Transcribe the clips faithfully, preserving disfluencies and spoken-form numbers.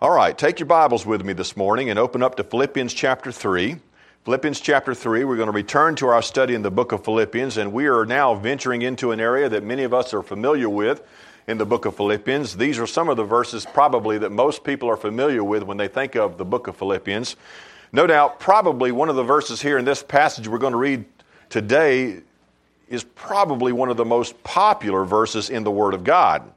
All right, take your Bibles with me this morning and open up to Philippians chapter three. Philippians chapter three, we're going to return to our study in the book of Philippians, and we are now venturing into an area that many of us are familiar with in the book of Philippians. These are some of the verses probably that most people are familiar with when they think of the book of Philippians. No doubt, probably one of the verses here in this passage we're going to read today is probably one of the most popular verses in the Word of God.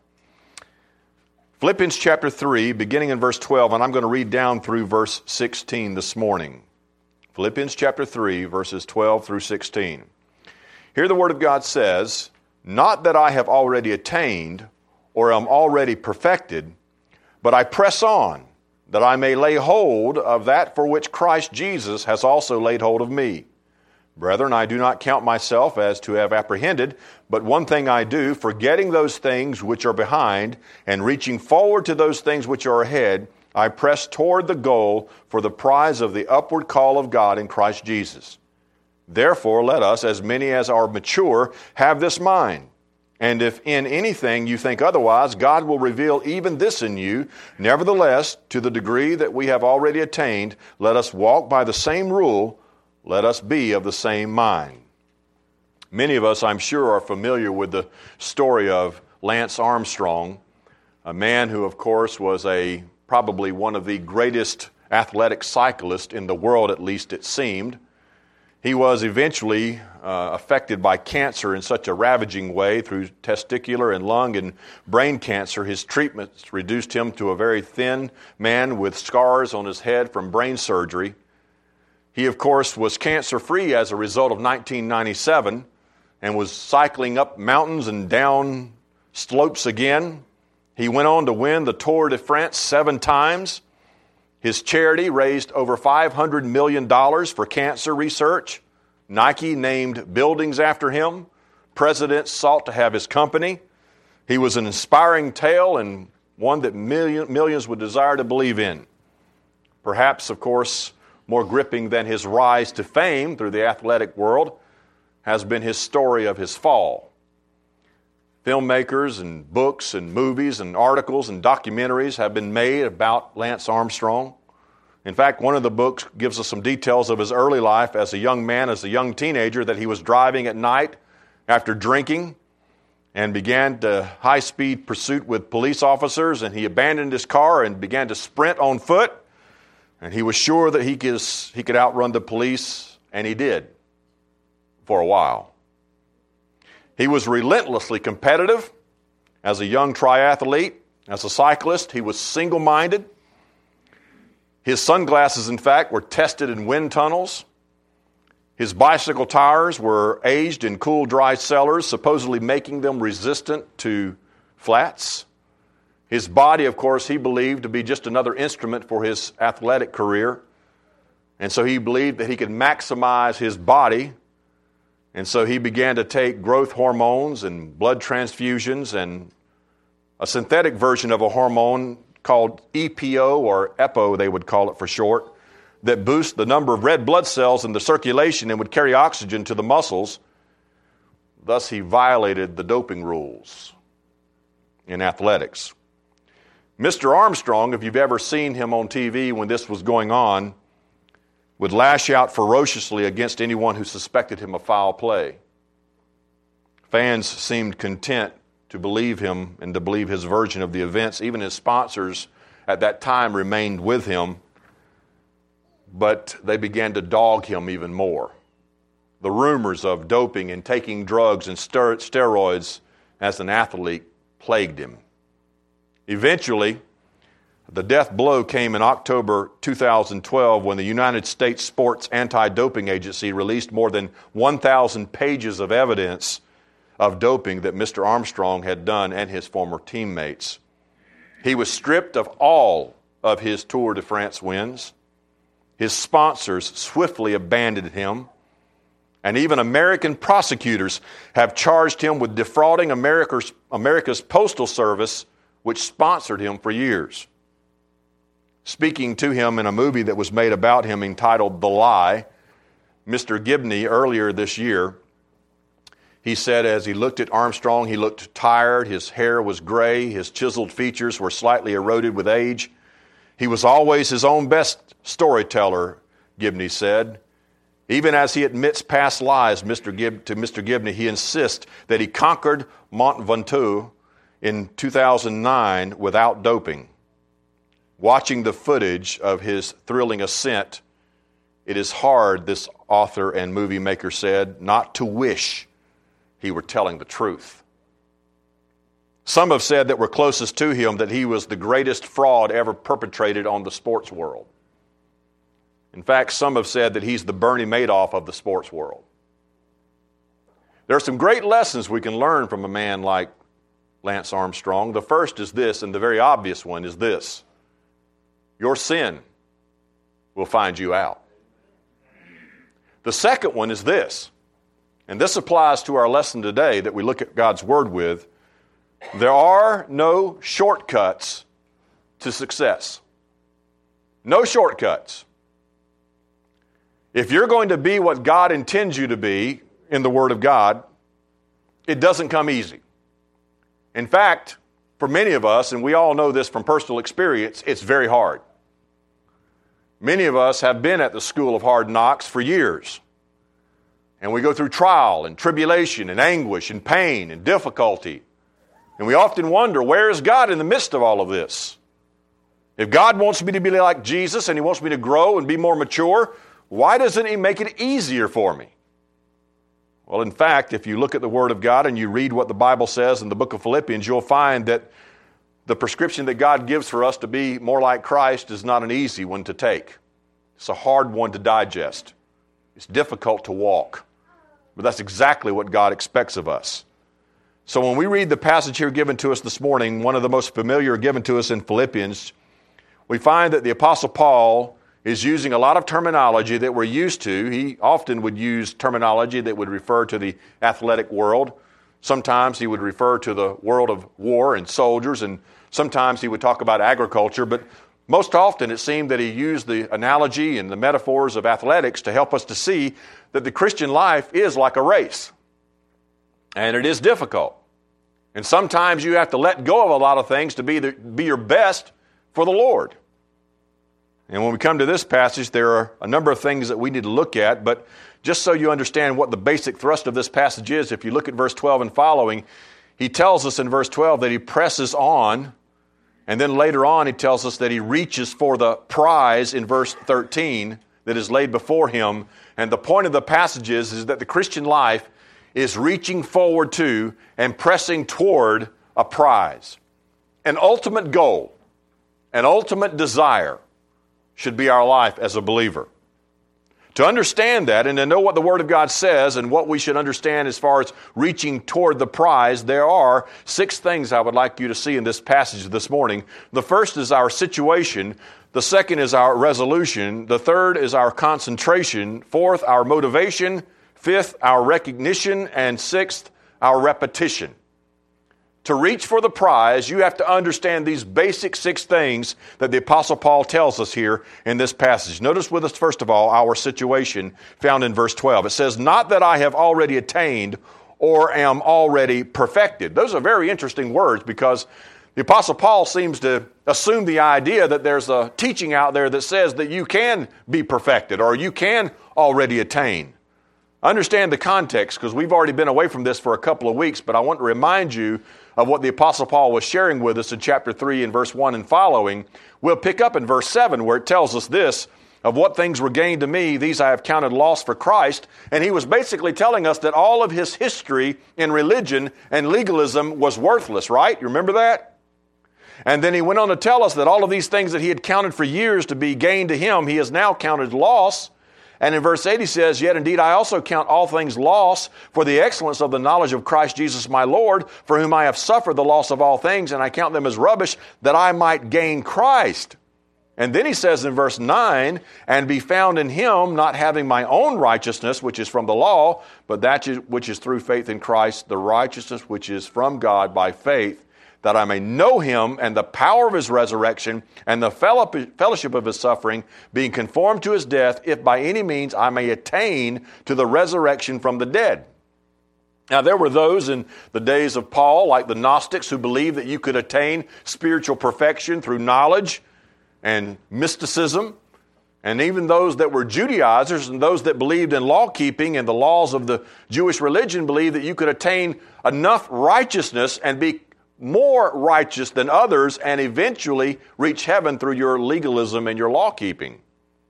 Philippians chapter three, beginning in verse twelve, and I'm going to read down through verse sixteen this morning. Philippians chapter three, verses twelve through sixteen. Here the Word of God says, "Not that I have already attained or am already perfected, but I press on, that I may lay hold of that for which Christ Jesus has also laid hold of me. Brethren, I do not count myself as to have apprehended, but one thing I do, forgetting those things which are behind, and reaching forward to those things which are ahead, I press toward the goal for the prize of the upward call of God in Christ Jesus. Therefore, let us, as many as are mature, have this mind. And if in anything you think otherwise, God will reveal even this in you. Nevertheless, to the degree that we have already attained, let us walk by the same rule. Let us be of the same mind." Many of us, I'm sure, are familiar with the story of Lance Armstrong, a man who, of course, was a probably one of the greatest athletic cyclists in the world, at least it seemed. He was eventually uh, affected by cancer in such a ravaging way through testicular and lung and brain cancer. His treatments reduced him to a very thin man with scars on his head from brain surgery. He, of course, was cancer-free as a result of nineteen ninety-seven and was cycling up mountains and down slopes again. He went on to win the Tour de France seven times. His charity raised over five hundred million dollars for cancer research. Nike named buildings after him. Presidents sought to have his company. He was an inspiring tale and one that million, millions would desire to believe in. Perhaps, of course, more gripping than his rise to fame through the athletic world has been his story of his fall. Filmmakers and books and movies and articles and documentaries have been made about Lance Armstrong. In fact, one of the books gives us some details of his early life as a young man, as a young teenager, that he was driving at night after drinking and began a high-speed pursuit with police officers, and he abandoned his car and began to sprint on foot. And he was sure that he could, he could outrun the police, and he did for a while. He was relentlessly competitive as a young triathlete. As a cyclist, he was single-minded. His sunglasses, in fact, were tested in wind tunnels. His bicycle tires were aged in cool, dry cellars, supposedly making them resistant to flats. His body, of course, he believed to be just another instrument for his athletic career. And so he believed that he could maximize his body. And so he began to take growth hormones and blood transfusions and a synthetic version of a hormone called E P O, or EPO they would call it for short, that boosts the number of red blood cells in the circulation and would carry oxygen to the muscles. Thus, he violated the doping rules in athletics. Mister Armstrong, if you've ever seen him on T V when this was going on, would lash out ferociously against anyone who suspected him of foul play. Fans seemed content to believe him and to believe his version of the events. Even his sponsors at that time remained with him, but they began to dog him even more. The rumors of doping and taking drugs and steroids as an athlete plagued him. Eventually, the death blow came in October two thousand twelve when the United States Sports Anti-Doping Agency released more than one thousand pages of evidence of doping that Mister Armstrong had done and his former teammates. He was stripped of all of his Tour de France wins. His sponsors swiftly abandoned him. And even American prosecutors have charged him with defrauding America's, America's Postal Service, which sponsored him for years. Speaking to him in a movie that was made about him entitled The Lie, Mister Gibney, earlier this year, he said as he looked at Armstrong, he looked tired, his hair was gray, his chiseled features were slightly eroded with age. He was always his own best storyteller, Gibney said. Even as he admits past lies Mister Gib- to Mister Gibney, he insists that he conquered Mont Ventoux in two thousand nine without doping. Watching the footage of his thrilling ascent, it is hard, this author and movie maker said, not to wish he were telling the truth. Some have said that were closest to him that he was the greatest fraud ever perpetrated on the sports world. In fact, some have said that he's the Bernie Madoff of the sports world. There are some great lessons we can learn from a man like Lance Armstrong. The first is this, and the very obvious one is this: your sin will find you out. The second one is this, and this applies to our lesson today that we look at God's Word with: there are no shortcuts to success. No shortcuts. If you're going to be what God intends you to be in the Word of God, it doesn't come easy. In fact, for many of us, and we all know this from personal experience, it's very hard. Many of us have been at the school of hard knocks for years. And we go through trial and tribulation and anguish and pain and difficulty. And we often wonder, where is God in the midst of all of this? If God wants me to be like Jesus and He wants me to grow and be more mature, why doesn't He make it easier for me? Well, in fact, if you look at the Word of God and you read what the Bible says in the book of Philippians, you'll find that the prescription that God gives for us to be more like Christ is not an easy one to take. It's a hard one to digest. It's difficult to walk. But that's exactly what God expects of us. So when we read the passage here given to us this morning, one of the most familiar given to us in Philippians, we find that the Apostle Paul is using a lot of terminology that we're used to. He often would use terminology that would refer to the athletic world. Sometimes he would refer to the world of war and soldiers, and sometimes he would talk about agriculture, but most often it seemed that he used the analogy and the metaphors of athletics to help us to see that the Christian life is like a race. And it is difficult. And sometimes you have to let go of a lot of things to be, the, be your best for the Lord. And when we come to this passage, there are a number of things that we need to look at, but just so you understand what the basic thrust of this passage is, if you look at verse twelve and following, he tells us in verse twelve that he presses on, and then later on he tells us that he reaches for the prize in verse thirteen that is laid before him. And the point of the passage is, is that the Christian life is reaching forward to and pressing toward a prize. An ultimate goal, an ultimate desire should be our life as a believer. To understand that and to know what the Word of God says and what we should understand as far as reaching toward the prize, there are six things I would like you to see in this passage this morning. The first is our situation. The second is our resolution. The third is our concentration. Fourth, our motivation. Fifth, our recognition. And sixth, our repetition. To reach for the prize, you have to understand these basic six things that the Apostle Paul tells us here in this passage. Notice with us, first of all, our situation found in verse twelve. It says, "Not that I have already attained or am already perfected." Those are very interesting words because the Apostle Paul seems to assume the idea that there's a teaching out there that says that you can be perfected or you can already attain. Understand the context, because we've already been away from this for a couple of weeks, but I want to remind you of what the Apostle Paul was sharing with us in chapter three and verse one and following. We'll pick up in verse seven where it tells us this: "Of what things were gained to me, these I have counted loss for Christ." And he was basically telling us that all of his history in religion and legalism was worthless, right? You remember that? And then he went on to tell us that all of these things that he had counted for years to be gain to him, he has now counted loss. And in verse eight he says, "Yet indeed I also count all things loss for the excellence of the knowledge of Christ Jesus my Lord, for whom I have suffered the loss of all things, and I count them as rubbish, that I might gain Christ." And then he says in verse nine, "And be found in him, not having my own righteousness, which is from the law, but that which is through faith in Christ, the righteousness which is from God by faith, that I may know him and the power of his resurrection and the fellowship of his suffering, being conformed to his death, if by any means I may attain to the resurrection from the dead." Now, there were those in the days of Paul, like the Gnostics, who believed that you could attain spiritual perfection through knowledge. and mysticism, and even those that were Judaizers and those that believed in law keeping and the laws of the Jewish religion believed that you could attain enough righteousness and be more righteous than others and eventually reach heaven through your legalism and your law keeping.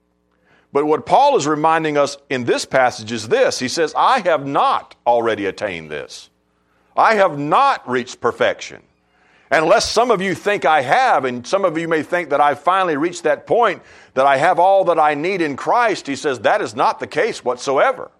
But what Paul is reminding us in this passage is this. He says, I have not already attained this. I have not reached perfection. And unless some of you think I have, and some of you may think that I've finally reached that point, that I have all that I need in Christ, he says that is not the case whatsoever.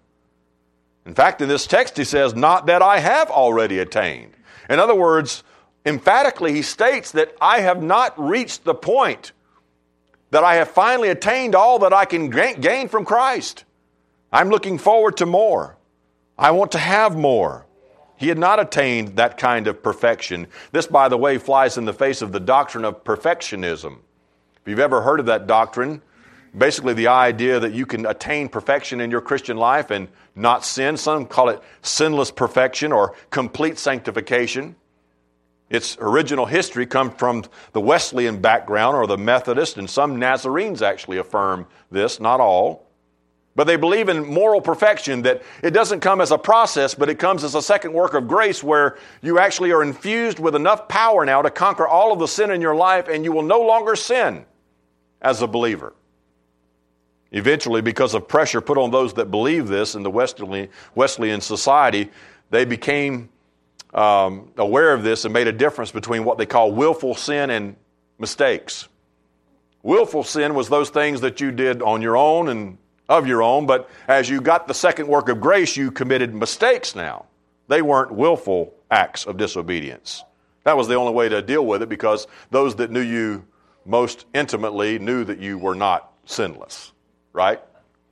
In fact, in this text he says, not that I have already attained. In other words, emphatically he states that I have not reached the point that I have finally attained all that I can gain from Christ. I'm looking forward to more. I want to have more. He had not attained that kind of perfection. This, by the way, flies in the face of the doctrine of perfectionism. If you've ever heard of that doctrine, basically the idea that you can attain perfection in your Christian life and not sin. Some call it sinless perfection or complete sanctification. Its original history comes from the Wesleyan background or the Methodist, and some Nazarenes actually affirm this, not all. But they believe in moral perfection, that it doesn't come as a process, but it comes as a second work of grace where you actually are infused with enough power now to conquer all of the sin in your life, and you will no longer sin as a believer. Eventually, because of pressure put on those that believe this in the Wesleyan, Wesleyan society, they became um, aware of this and made a difference between what they call willful sin and mistakes. Willful sin was those things that you did on your own and of your own, but as you got the second work of grace, you committed mistakes now. They weren't willful acts of disobedience. That was the only way to deal with it, because those that knew you most intimately knew that you were not sinless, right?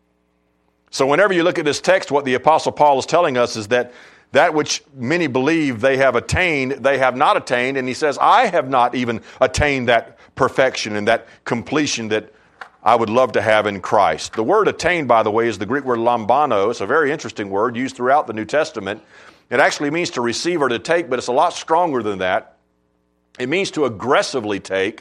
So whenever you look at this text, what the Apostle Paul is telling us is that that which many believe they have attained, they have not attained, and he says, I have not even attained that perfection and that completion that I would love to have in Christ. The word attain, by the way, is the Greek word lambano. It's a very interesting word used throughout the New Testament. It actually means to receive or to take, but it's a lot stronger than that. It means to aggressively take.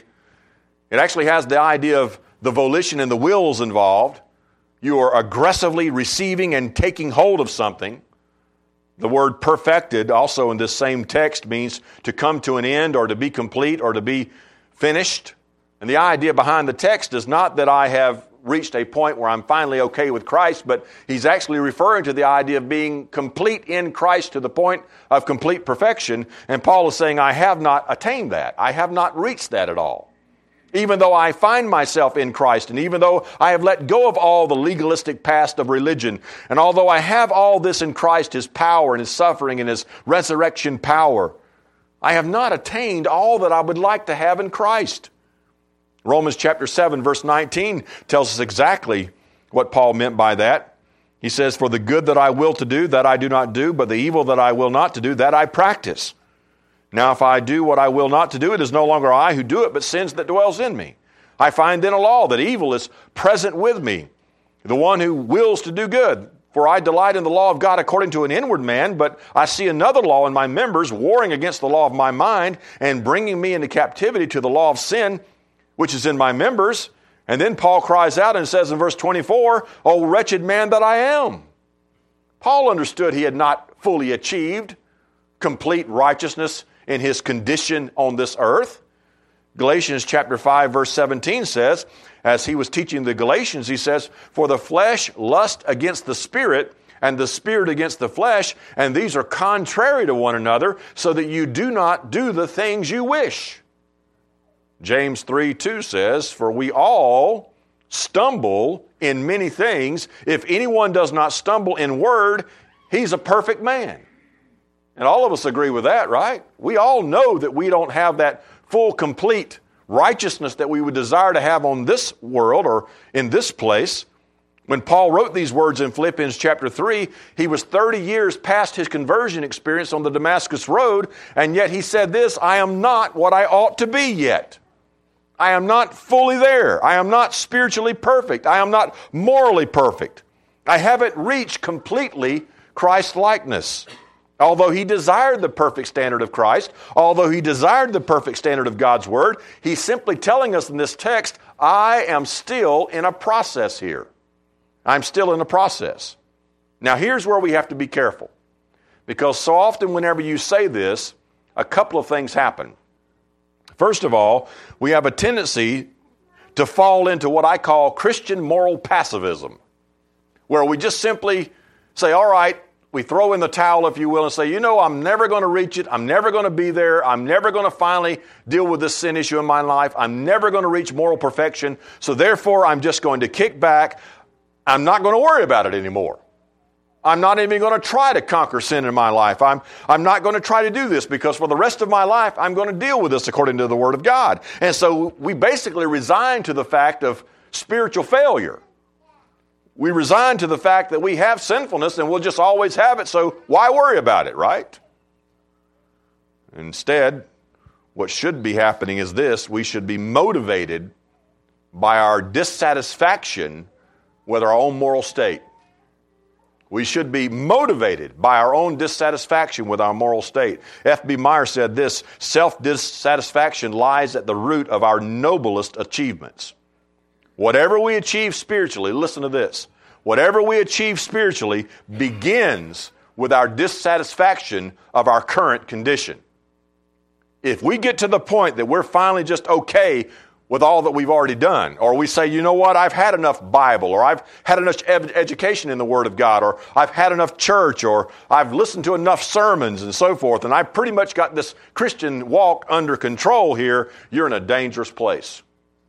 It actually has the idea of the volition and the wills involved. You are aggressively receiving and taking hold of something. The word perfected, also in this same text, means to come to an end or to be complete or to be finished. And the idea behind the text is not that I have reached a point where I'm finally okay with Christ, but he's actually referring to the idea of being complete in Christ to the point of complete perfection. And Paul is saying, I have not attained that. I have not reached that at all. Even though I find myself in Christ, and even though I have let go of all the legalistic past of religion, and although I have all this in Christ, his power and his suffering and his resurrection power, I have not attained all that I would like to have in Christ. Romans chapter seven, verse nineteen tells us exactly what Paul meant by that. He says, for the good that I will to do, that I do not do, but the evil that I will not to do, that I practice. Now if I do what I will not to do, it is no longer I who do it, but sins that dwells in me. I find then a law that evil is present with me, the one who wills to do good. For I delight in the law of God according to an inward man, but I see another law in my members, warring against the law of my mind, and bringing me into captivity to the law of sin, which is in my members. And then Paul cries out and says in verse twenty-four, O wretched man that I am. Paul understood he had not fully achieved complete righteousness in his condition on this earth. Galatians chapter five, verse seventeen says, as he was teaching the Galatians, he says, for the flesh lusts against the spirit, and the spirit against the flesh, and these are contrary to one another, so that you do not do the things you wish. James three two says, for we all stumble in many things. If anyone does not stumble in word, he's a perfect man. And all of us agree with that, right? We all know that we don't have that full, complete righteousness that we would desire to have on this world or in this place. When Paul wrote these words in Philippians chapter three, he was thirty years past his conversion experience on the Damascus Road, and yet he said this, I am not what I ought to be yet. I am not fully there. I am not spiritually perfect. I am not morally perfect. I haven't reached completely Christ-likeness. Although he desired the perfect standard of Christ, although he desired the perfect standard of God's Word, he's simply telling us in this text, I am still in a process here. I'm still in a process. Now here's where we have to be careful. Because so often whenever you say this, a couple of things happen. First of all, we have a tendency to fall into what I call Christian moral passivism, where we just simply say, all right, we throw in the towel, if you will, and say, you know, I'm never going to reach it. I'm never going to be there. I'm never going to finally deal with this sin issue in my life. I'm never going to reach moral perfection. So therefore, I'm just going to kick back. I'm not going to worry about it anymore. I'm not even going to try to conquer sin in my life. I'm, I'm not going to try to do this because for the rest of my life, I'm going to deal with this according to the Word of God. And so we basically resign to the fact of spiritual failure. We resign to the fact that we have sinfulness and we'll just always have it, so why worry about it, right? Instead, what should be happening is this: we should be motivated by our dissatisfaction with our own moral state. We should be motivated by our own dissatisfaction with our moral state. F B Meyer said this: self-dissatisfaction lies at the root of our noblest achievements. Whatever we achieve spiritually, listen to this, whatever we achieve spiritually begins with our dissatisfaction of our current condition. If we get to the point that we're finally just okay with all that we've already done, or we say, you know what, I've had enough Bible, or I've had enough ed- education in the Word of God, or I've had enough church, or I've listened to enough sermons and so forth, and I've pretty much got this Christian walk under control here, you're in a dangerous place.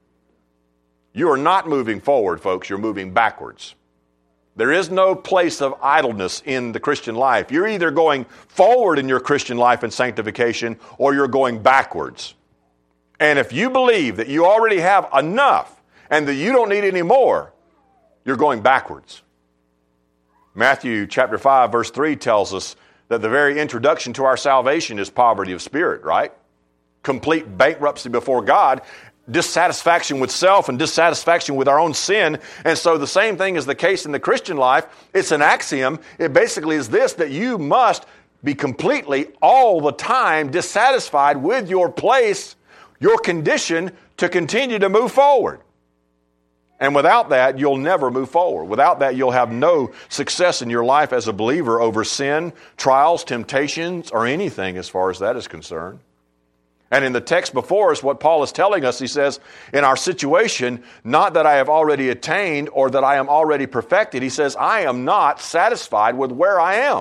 You are not moving forward, folks. You're moving backwards. There is no place of idleness in the Christian life. You're either going forward in your Christian life and sanctification, or you're going backwards. And if you believe that you already have enough and that you don't need any more, you're going backwards. Matthew chapter five, verse three tells us that the very introduction to our salvation is poverty of spirit, right? Complete bankruptcy before God, dissatisfaction with self and dissatisfaction with our own sin. And so the same thing is the case in the Christian life. It's an axiom. It basically is this, that you must be completely all the time dissatisfied with your place, your condition, to continue to move forward. And without that, you'll never move forward. Without that, you'll have no success in your life as a believer over sin, trials, temptations, or anything as far as that is concerned. And in the text before us, what Paul is telling us, he says, in our situation, not that I have already attained or that I am already perfected. He says, I am not satisfied with where I am.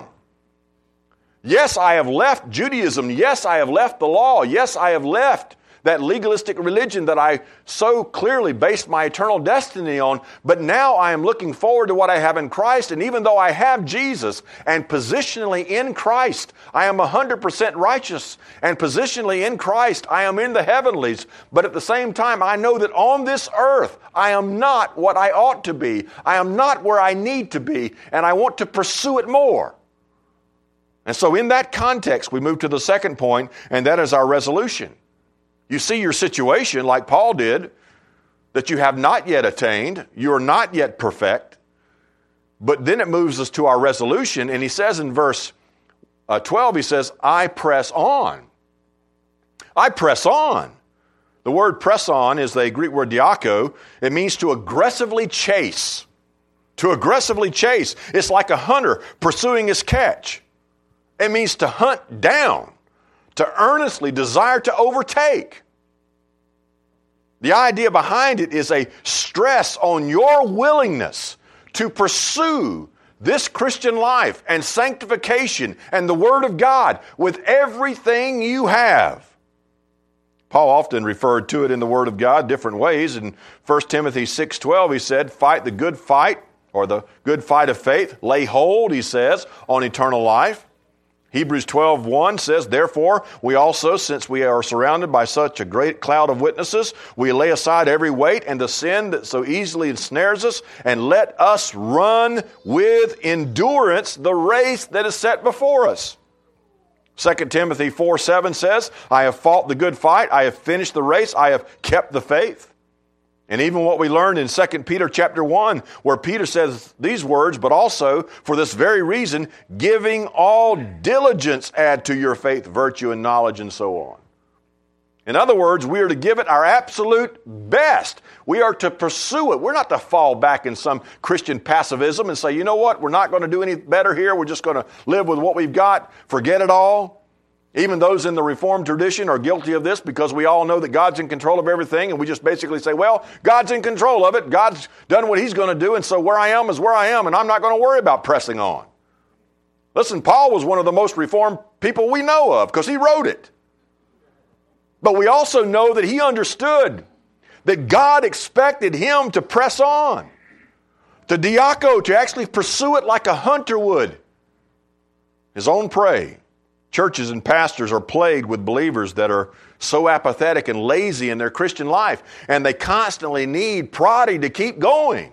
Yes, I have left Judaism. Yes, I have left the law. Yes, I have left that legalistic religion that I so clearly based my eternal destiny on. But now I am looking forward to what I have in Christ. And even though I have Jesus and positionally in Christ, I am one hundred percent righteous. And positionally in Christ, I am in the heavenlies. But at the same time, I know that on this earth, I am not what I ought to be. I am not where I need to be. And I want to pursue it more. And so in that context, we move to the second point, and that is our resolution. You see your situation, like Paul did, that you have not yet attained, you are not yet perfect, but then it moves us to our resolution, and he says in verse uh, twelve, he says, I press on. I press on. The word press on is the Greek word diako. It means to aggressively chase. To aggressively chase. It's like a hunter pursuing his catch. It means to hunt down, to earnestly desire to overtake. The idea behind it is a stress on your willingness to pursue this Christian life and sanctification and the Word of God with everything you have. Paul often referred to it in the Word of God different ways. In First Timothy six twelve, he said, fight the good fight, or the good fight of faith. Lay hold, he says, on eternal life. Hebrews twelve one says, therefore, we also, since we are surrounded by such a great cloud of witnesses, we lay aside every weight and the sin that so easily ensnares us, and let us run with endurance the race that is set before us. Second Timothy four seven says, I have fought the good fight, I have finished the race, I have kept the faith. And even what we learned in Second Peter chapter one, where Peter says these words, but also for this very reason, giving all diligence add to your faith, virtue, and knowledge, and so on. In other words, we are to give it our absolute best. We are to pursue it. We're not to fall back in some Christian passivism and say, you know what, we're not going to do any better here. We're just going to live with what we've got, forget it all. Even those in the Reformed tradition are guilty of this because we all know that God's in control of everything, and we just basically say, well, God's in control of it. God's done what He's going to do, and so where I am is where I am, and I'm not going to worry about pressing on. Listen, Paul was one of the most Reformed people we know of because he wrote it. But we also know that he understood that God expected him to press on, to diaco, to actually pursue it like a hunter would his own prey. Churches and pastors are plagued with believers that are so apathetic and lazy in their Christian life, and they constantly need prodding to keep going.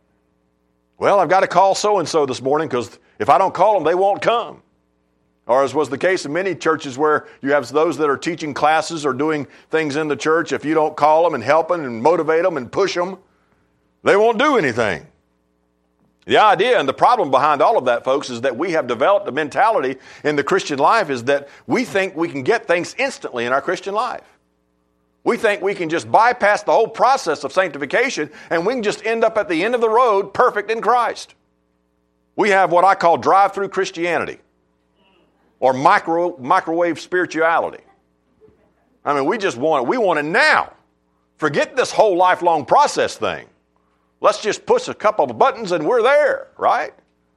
Well, I've got to call so-and-so this morning because if I don't call them, they won't come. Or as was the case in many churches where you have those that are teaching classes or doing things in the church, if you don't call them and help them and motivate them and push them, they won't do anything. The idea and the problem behind all of that, folks, is that we have developed a mentality in the Christian life is that we think we can get things instantly in our Christian life. We think we can just bypass the whole process of sanctification and we can just end up at the end of the road perfect in Christ. We have what I call drive-through Christianity or micro, microwave spirituality. I mean, we just want it. We want it now. Forget this whole lifelong process thing. Let's just push a couple of buttons and we're there, right?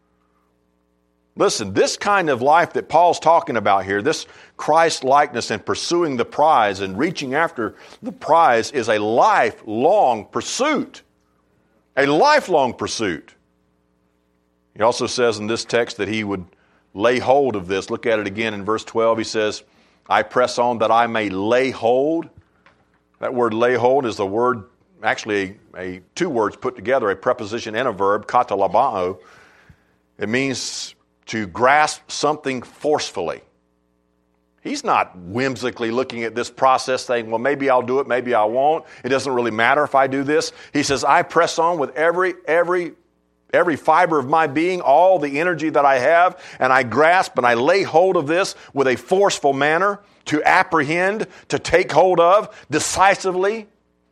Listen, this kind of life that Paul's talking about here, this Christ-likeness and pursuing the prize and reaching after the prize is a lifelong pursuit. A lifelong pursuit. He also says in this text that he would lay hold of this. Look at it again in verse twelve. He says, I press on that I may lay hold. That word lay hold is the word Actually, a, a two words put together, a preposition and a verb, katalabao. It means to grasp something forcefully. He's not whimsically looking at this process saying, well, maybe I'll do it, maybe I won't. It doesn't really matter if I do this. He says, I press on with every, every, every fiber of my being, all the energy that I have, and I grasp and I lay hold of this with a forceful manner to apprehend, to take hold of decisively.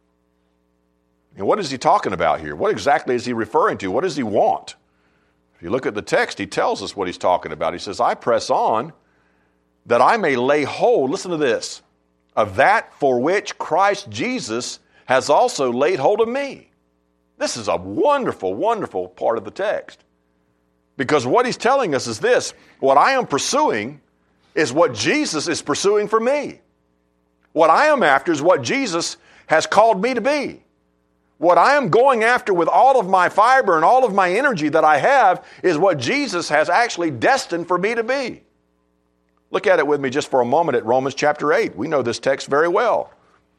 And what is he talking about here? What exactly is he referring to? What does he want? If you look at the text, he tells us what he's talking about. He says, I press on that I may lay hold, listen to this, of that for which Christ Jesus has also laid hold of me. This is a wonderful, wonderful part of the text. Because what he's telling us is this, what I am pursuing is what Jesus is pursuing for me. What I am after is what Jesus has called me to be. What I am going after with all of my fiber and all of my energy that I have is what Jesus has actually destined for me to be. Look at it with me just for a moment at Romans chapter eight. We know this text very well.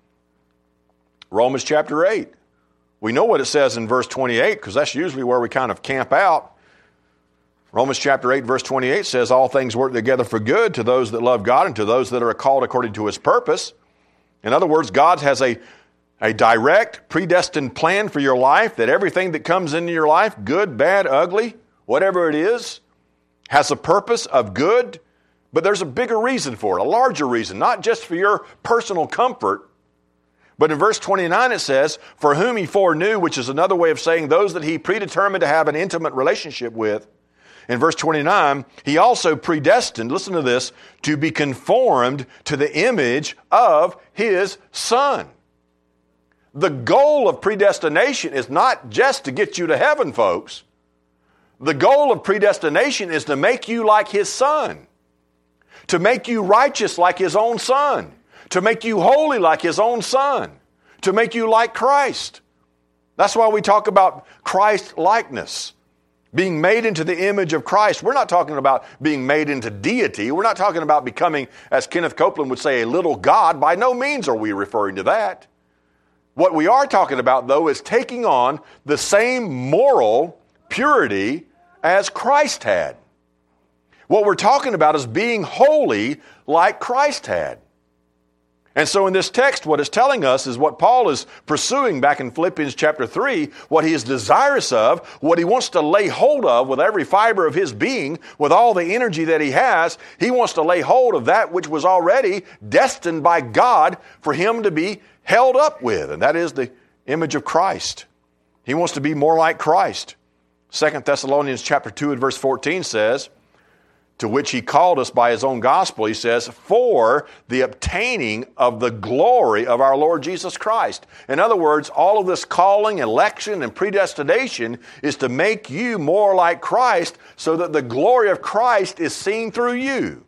Romans chapter eight. We know what it says in verse twenty-eight because that's usually where we kind of camp out. Romans chapter eight verse twenty-eight says, all things work together for good to those that love God and to those that are called according to His purpose. In other words, God has a A direct, predestined plan for your life, that everything that comes into your life, good, bad, ugly, whatever it is, has a purpose of good, but there's a bigger reason for it, a larger reason, not just for your personal comfort. But in verse twenty-nine it says, for whom He foreknew, which is another way of saying those that He predetermined to have an intimate relationship with. In verse twenty-nine, He also predestined, listen to this, to be conformed to the image of His Son. The goal of predestination is not just to get you to heaven, folks. The goal of predestination is to make you like His Son, to make you righteous like His own Son, to make you holy like His own Son, to make you like Christ. That's why we talk about Christ-likeness, being made into the image of Christ. We're not talking about being made into deity. We're not talking about becoming, as Kenneth Copeland would say, a little God. By no means are we referring to that. What we are talking about, though, is taking on the same moral purity as Christ had. What we're talking about is being holy like Christ had. And so in this text, what it's telling us is what Paul is pursuing back in Philippians chapter three, what he is desirous of, what he wants to lay hold of with every fiber of his being, with all the energy that he has. He wants to lay hold of that which was already destined by God for him to be held up with, and that is the image of Christ. He wants to be more like Christ. Second Thessalonians chapter two and verse fourteen says, to which he called us by his own gospel, he says, for the obtaining of the glory of our Lord Jesus Christ. In other words, all of this calling, election, and predestination is to make you more like Christ so that the glory of Christ is seen through you.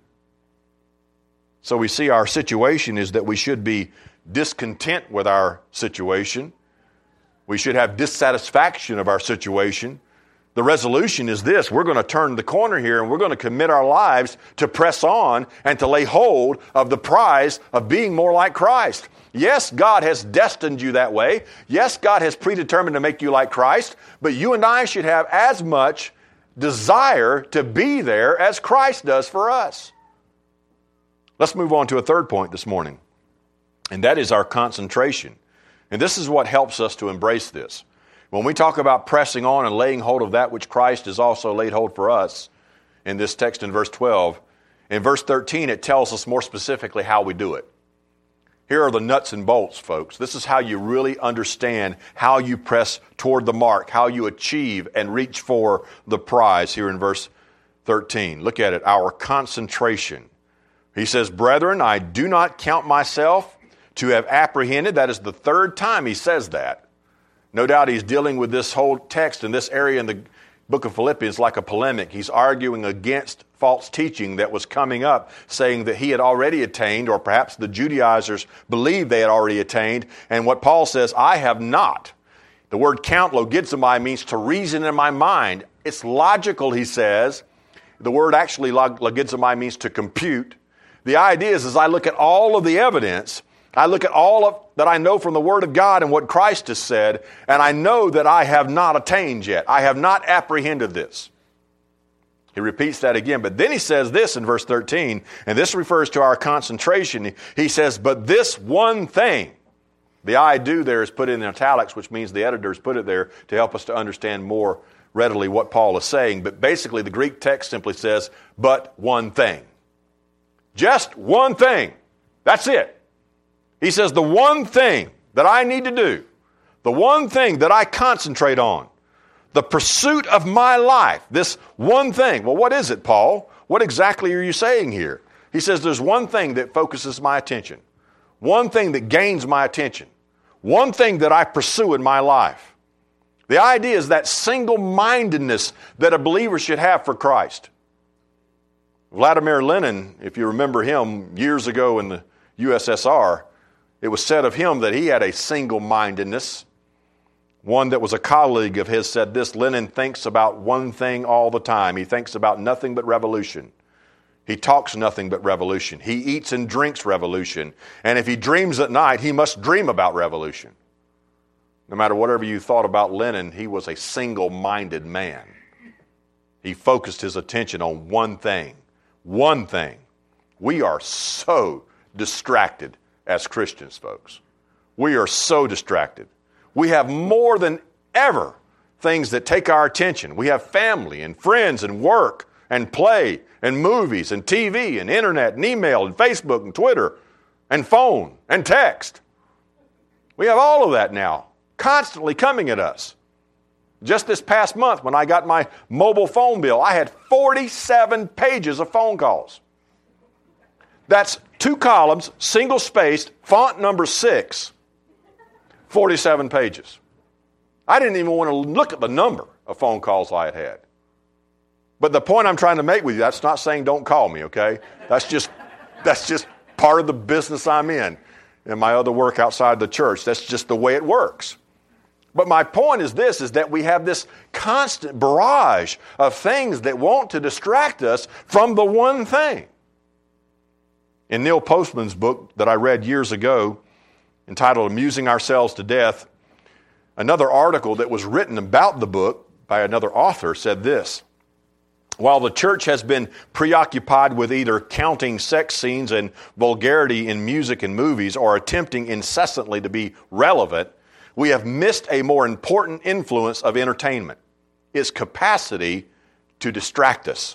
So we see our situation is that we should be discontent with our situation. We should have dissatisfaction of our situation. The resolution is this: we're going to turn the corner here and we're going to commit our lives to press on and to lay hold of the prize of being more like Christ. Yes, God has destined you that way. Yes, God has predetermined to make you like Christ, but you and I should have as much desire to be there as Christ does for us. Let's move on to a third point this morning, and that is our concentration. And this is what helps us to embrace this. When we talk about pressing on and laying hold of that which Christ has also laid hold for us, in this text in verse twelve, in verse thirteen it tells us more specifically how we do it. Here are the nuts and bolts, folks. This is how you really understand how you press toward the mark, how you achieve and reach for the prize here in verse thirteen. Look at it, our concentration. He says, brethren, I do not count myself to have apprehended. That is the third time he says that. No doubt he's dealing with this whole text and this area in the book of Philippians like a polemic. He's arguing against false teaching that was coming up, saying that he had already attained, or perhaps the Judaizers believed they had already attained. And what Paul says, I have not. The word count, logizomai, means to reason in my mind. It's logical, he says. The word actually, logizomai, means to compute. The idea is, as I look at all of the evidence, I look at all of that I know from the Word of God and what Christ has said, and I know that I have not attained yet. I have not apprehended this. He repeats that again, but then he says this in verse thirteen, and this refers to our concentration. He says, but this one thing, the I do there is put in italics, which means the editors put it there to help us to understand more readily what Paul is saying. But basically the Greek text simply says, but one thing. Just one thing. That's it. He says the one thing that I need to do, the one thing that I concentrate on, the pursuit of my life, this one thing. Well, what is it, Paul? What exactly are you saying here? He says there's one thing that focuses my attention, one thing that gains my attention, one thing that I pursue in my life. The idea is that single-mindedness that a believer should have for Christ. Vladimir Lenin, if you remember him years ago in the U S S R, it was said of him that he had a single-mindedness. One that was a colleague of his said this: Lenin thinks about one thing all the time. He thinks about nothing but revolution. He talks nothing but revolution. He eats and drinks revolution. And if he dreams at night, he must dream about revolution. No matter whatever you thought about Lenin, he was a single-minded man. He focused his attention on one thing. One thing. We are so distracted as Christians, folks. We are so distracted. We have more than ever things that take our attention. We have family and friends and work and play and movies and T V and internet and email and Facebook and Twitter and phone and text. We have all of that now, constantly coming at us. Just this past month when I got my mobile phone bill, I had forty-seven pages of phone calls. That's two columns, single-spaced, font number six, forty-seven pages. I didn't even want to look at the number of phone calls I had had. But the point I'm trying to make with you, that's not saying don't call me, okay? That's just, that's just part of the business I'm in and my other work outside the church. That's just the way it works. But my point is this, is that we have this constant barrage of things that want to distract us from the one thing. In Neil Postman's book that I read years ago, entitled Amusing Ourselves to Death, another article that was written about the book by another author said this: While the church has been preoccupied with either counting sex scenes and vulgarity in music and movies or attempting incessantly to be relevant, we have missed a more important influence of entertainment, its capacity to distract us.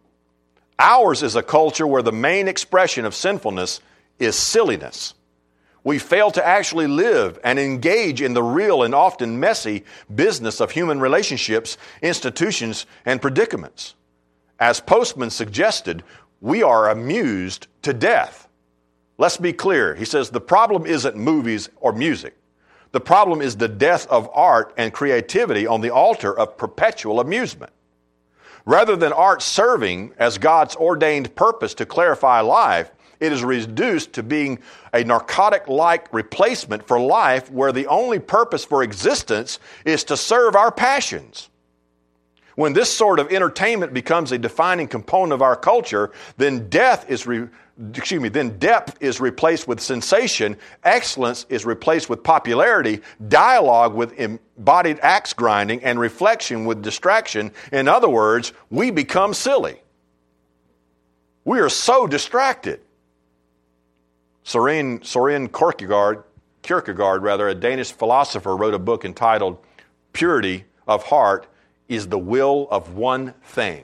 Ours is a culture where the main expression of sinfulness is silliness. We fail to actually live and engage in the real and often messy business of human relationships, institutions, and predicaments. As Postman suggested, we are amused to death. Let's be clear. He says the problem isn't movies or music. The problem is the death of art and creativity on the altar of perpetual amusement. Rather than art serving as God's ordained purpose to clarify life, it is reduced to being a narcotic-like replacement for life where the only purpose for existence is to serve our passions. When this sort of entertainment becomes a defining component of our culture, then death is re, excuse me, then depth is replaced with sensation, excellence is replaced with popularity, dialogue with embodied axe grinding, and reflection with distraction. In other words, we become silly. We are so distracted. Soren, Soren Kierkegaard, Kierkegaard, rather, a Danish philosopher, wrote a book entitled Purity of Heart is the Will of One Thing.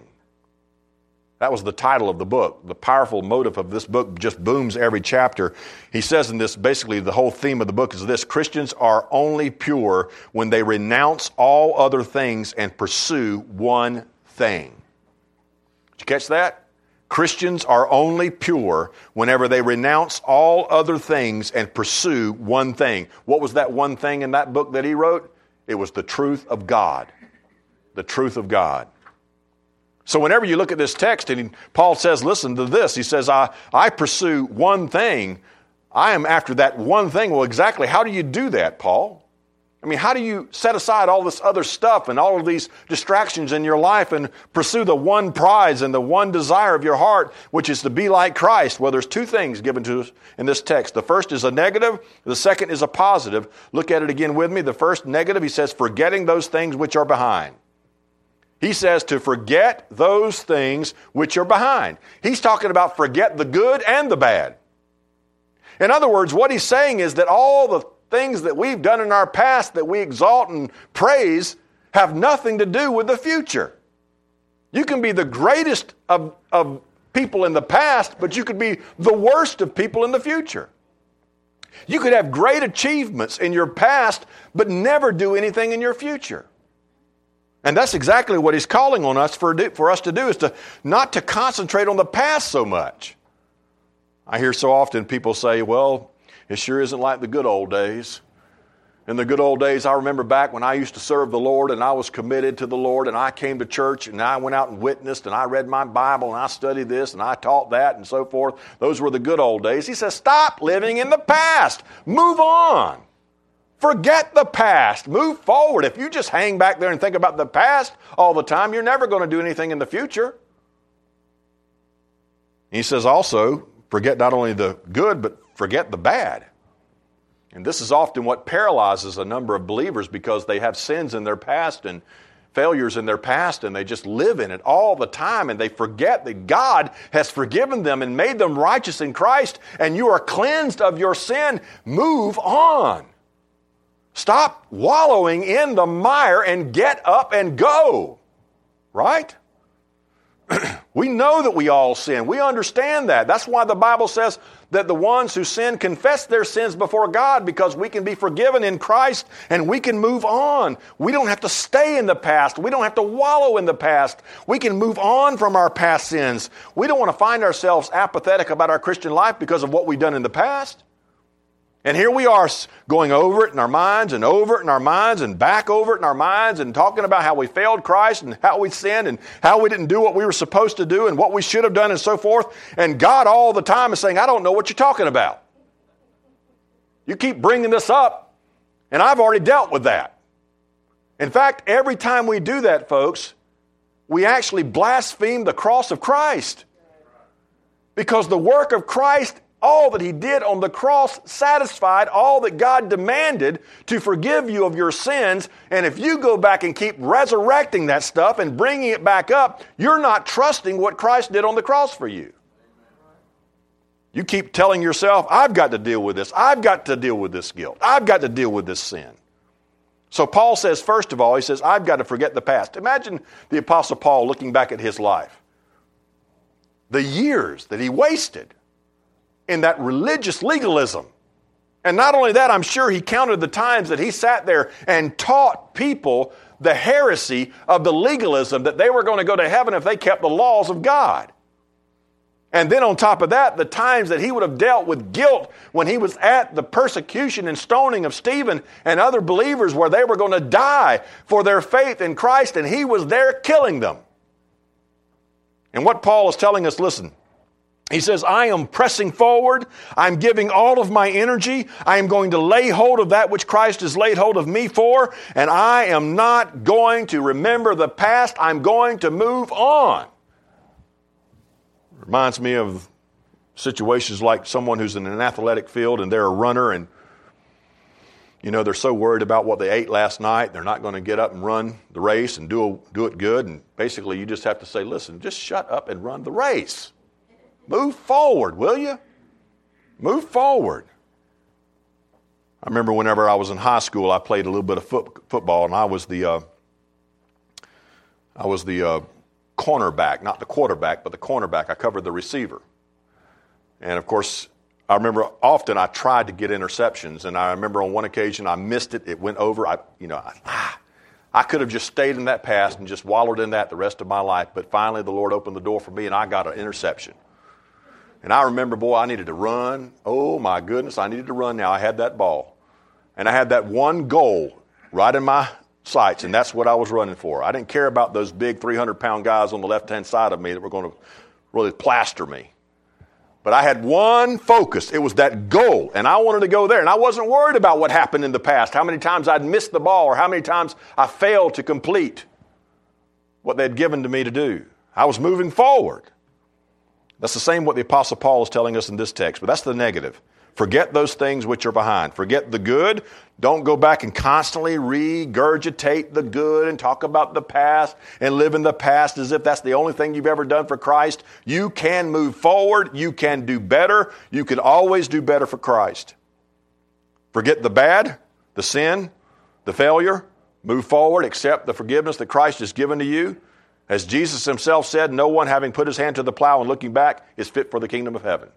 That was the title of the book. The powerful motive of this book just booms every chapter. He says in this, basically the whole theme of the book is this: Christians are only pure when they renounce all other things and pursue one thing. Did you catch that? Christians are only pure whenever they renounce all other things and pursue one thing. What was that one thing in that book that he wrote? It was the truth of God. The truth of God. So whenever you look at this text and Paul says, listen to this, he says, I, I pursue one thing. I am after that one thing. Well, exactly how do you do that, Paul? I mean, how do you set aside all this other stuff and all of these distractions in your life and pursue the one prize and the one desire of your heart, which is to be like Christ? Well, there's two things given to us in this text. The first is a negative. The second is a positive. Look at it again with me. The first negative, he says, forgetting those things which are behind. He says to forget those things which are behind. He's talking about forget the good and the bad. In other words, what he's saying is that all the things that we've done in our past that we exalt and praise have nothing to do with the future. You can be the greatest of, of people in the past, but you could be the worst of people in the future. You could have great achievements in your past, but never do anything in your future. And that's exactly what he's calling on us for, for us to do, is to not to concentrate on the past so much. I hear so often people say, well, it sure isn't like the good old days. In the good old days, I remember back when I used to serve the Lord and I was committed to the Lord and I came to church and I went out and witnessed and I read my Bible and I studied this and I taught that and so forth. Those were the good old days. He says, stop living in the past. Move on. Forget the past. Move forward. If you just hang back there and think about the past all the time, you're never going to do anything in the future. He says also, forget not only the good, but forget the bad. And this is often what paralyzes a number of believers, because they have sins in their past and failures in their past, and they just live in it all the time, and they forget that God has forgiven them and made them righteous in Christ, and you are cleansed of your sin. Move on. Stop wallowing in the mire and get up and go. Right? We know that we all sin. We understand that. That's why the Bible says that the ones who sin confess their sins before God, because we can be forgiven in Christ and we can move on. We don't have to stay in the past. We don't have to wallow in the past. We can move on from our past sins. We don't want to find ourselves apathetic about our Christian life because of what we've done in the past. And here we are going over it in our minds and over it in our minds and back over it in our minds and talking about how we failed Christ and how we sinned and how we didn't do what we were supposed to do and what we should have done and so forth. And God all the time is saying, I don't know what you're talking about. You keep bringing this up, and I've already dealt with that. In fact, every time we do that, folks, we actually blaspheme the cross of Christ. Because the work of Christ All that he did on the cross satisfied all that God demanded to forgive you of your sins. And if you go back and keep resurrecting that stuff and bringing it back up, you're not trusting what Christ did on the cross for you. You keep telling yourself, I've got to deal with this. I've got to deal with this guilt. I've got to deal with this sin. So Paul says, first of all, he says, I've got to forget the past. Imagine the Apostle Paul looking back at his life. The years that he wasted in that religious legalism. And not only that, I'm sure he counted the times that he sat there and taught people the heresy of the legalism that they were going to go to heaven if they kept the laws of God. And then on top of that, the times that he would have dealt with guilt when he was at the persecution and stoning of Stephen and other believers where they were going to die for their faith in Christ, and he was there killing them. And what Paul is telling us, listen, he says, I am pressing forward. I'm giving all of my energy. I am going to lay hold of that which Christ has laid hold of me for, and I am not going to remember the past. I'm going to move on. Reminds me of situations like someone who's in an athletic field and they're a runner and, you know, they're so worried about what they ate last night, they're not going to get up and run the race and do, do it good. And basically you just have to say, listen, just shut up and run the race. Move forward, will you? Move forward. I remember whenever I was in high school, I played a little bit of foot, football, and I was the uh, I was the uh, cornerback, not the quarterback, but the cornerback. I covered the receiver, and of course, I remember often I tried to get interceptions, and I remember on one occasion I missed it. It went over. I, you know, I, ah, I could have just stayed in that pass and just wallowed in that the rest of my life. But finally, the Lord opened the door for me, and I got an interception. And I remember, boy, I needed to run. Oh, my goodness, I needed to run now. I had that ball. And I had that one goal right in my sights, and that's what I was running for. I didn't care about those big three hundred pound guys on the left-hand side of me that were going to really plaster me. But I had one focus. It was that goal, and I wanted to go there. And I wasn't worried about what happened in the past, how many times I'd missed the ball or how many times I failed to complete what they'd given to me to do. I was moving forward. That's the same what the Apostle Paul is telling us in this text, but that's the negative. Forget those things which are behind. Forget the good. Don't go back and constantly regurgitate the good and talk about the past and live in the past as if that's the only thing you've ever done for Christ. You can move forward. You can do better. You can always do better for Christ. Forget the bad, the sin, the failure. Move forward. Accept the forgiveness that Christ has given to you. As Jesus himself said, no one having put his hand to the plow and looking back is fit for the kingdom of heaven.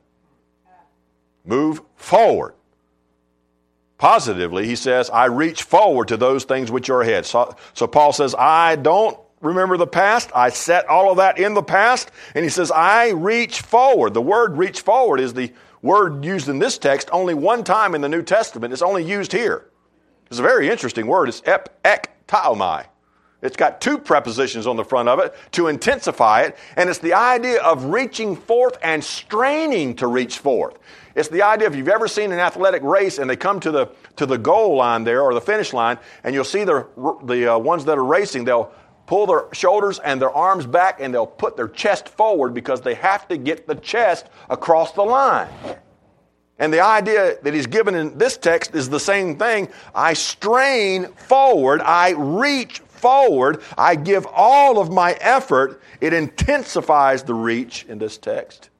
Move forward. Positively, he says, I reach forward to those things which are ahead. So, so Paul says, I don't remember the past. I set all of that in the past. And he says, I reach forward. The word reach forward is the word used in this text only one time in the New Testament. It's only used here. It's a very interesting word. It's ep, ek, taomai. It's got two prepositions on the front of it to intensify it, and it's the idea of reaching forth and straining to reach forth. It's the idea, if you've ever seen an athletic race and they come to the to the goal line there or the finish line, and you'll see the, the uh, ones that are racing, they'll pull their shoulders and their arms back, and they'll put their chest forward because they have to get the chest across the line. And the idea that he's given in this text is the same thing. I strain forward, I reach forward, I give all of my effort. It intensifies the reach in this text.